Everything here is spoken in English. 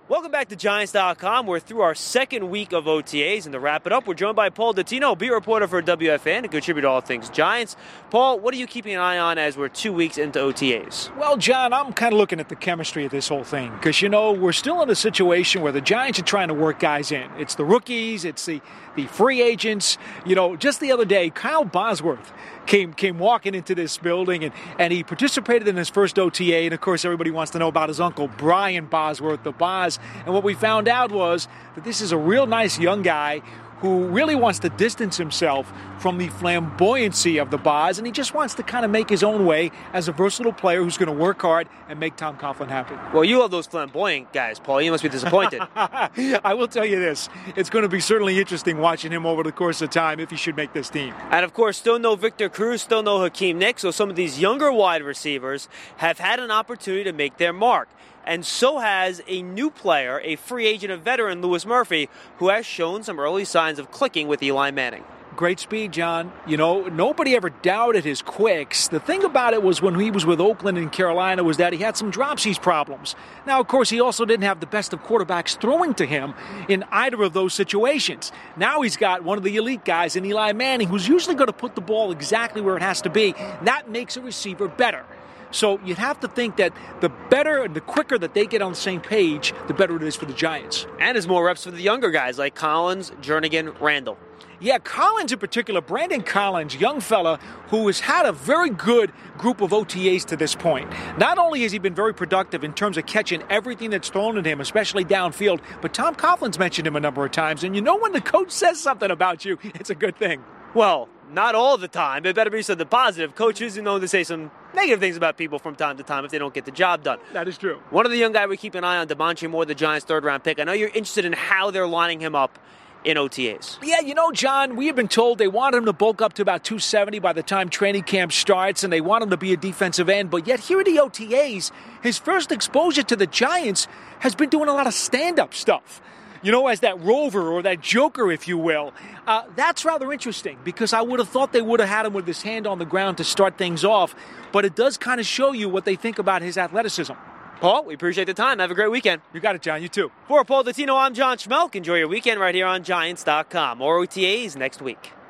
Welcome back to Giants.com. We're through our second week of OTAs, and to wrap it up, we're joined by Paul Dottino, beat reporter for WFAN and contributor to all things Giants. Paul, what are you keeping an eye on as we're 2 weeks into OTAs? Well, John, I'm kind of looking at the chemistry of this whole thing because, we're still in a situation where the Giants are trying to work guys in. It's the rookies, it's the free agents. Just the other day, Kyle Bosworth came walking into this building, and he participated in his first OTA, and, of course, everybody wants to know about his uncle, Brian Bosworth, the Boz. And what we found out was that this is a real nice young guy who really wants to distance himself from the flamboyancy of the Boz, and he just wants to kind of make his own way as a versatile player who's going to work hard and make Tom Coughlin happy. Well, you love those flamboyant guys, Paul. You must be disappointed. I will tell you this. It's going to be certainly interesting watching him over the course of time if he should make this team. And, of course, still no Victor Cruz, still no Hakeem Nicks, so some of these younger wide receivers have had an opportunity to make their mark. And so has a new player, a free agent, a veteran, Louis Murphy, who has shown some early signs of clicking with Eli Manning. Great speed, John. Nobody ever doubted his quicks. The thing about it was when he was with Oakland and Carolina was that he had some dropsies problems. Now, of course, he also didn't have the best of quarterbacks throwing to him in either of those situations. Now he's got one of the elite guys in Eli Manning who's usually going to put the ball exactly where it has to be. That makes a receiver better. So you'd have to think that the better and the quicker that they get on the same page, the better it is for the Giants. And there's more reps for the younger guys like Collins, Jernigan, Randall. Yeah, Collins in particular, Brandon Collins, young fella who has had a very good group of OTAs to this point. Not only has he been very productive in terms of catching everything that's thrown at him, especially downfield, but Tom Coughlin's mentioned him a number of times. And when the coach says something about you, it's a good thing. Well, not all the time. It better be something positive. Coaches are known to say some negative things about people from time to time if they don't get the job done. That is true. One of the young guys we keep an eye on, Devontae Moore, the Giants' third-round pick. I know you're interested in how they're lining him up in OTAs. Yeah, John, we have been told they want him to bulk up to about 270 by the time training camp starts, and they want him to be a defensive end. But yet here at the OTAs, his first exposure to the Giants has been doing a lot of stand-up stuff. As that rover or that joker, if you will. That's rather interesting because I would have thought they would have had him with his hand on the ground to start things off. But it does kind of show you what they think about his athleticism. Paul, we appreciate the time. Have a great weekend. You got it, John. You too. For Paul Dottino, I'm John Schmelk. Enjoy your weekend right here on Giants.com. More OTAs next week.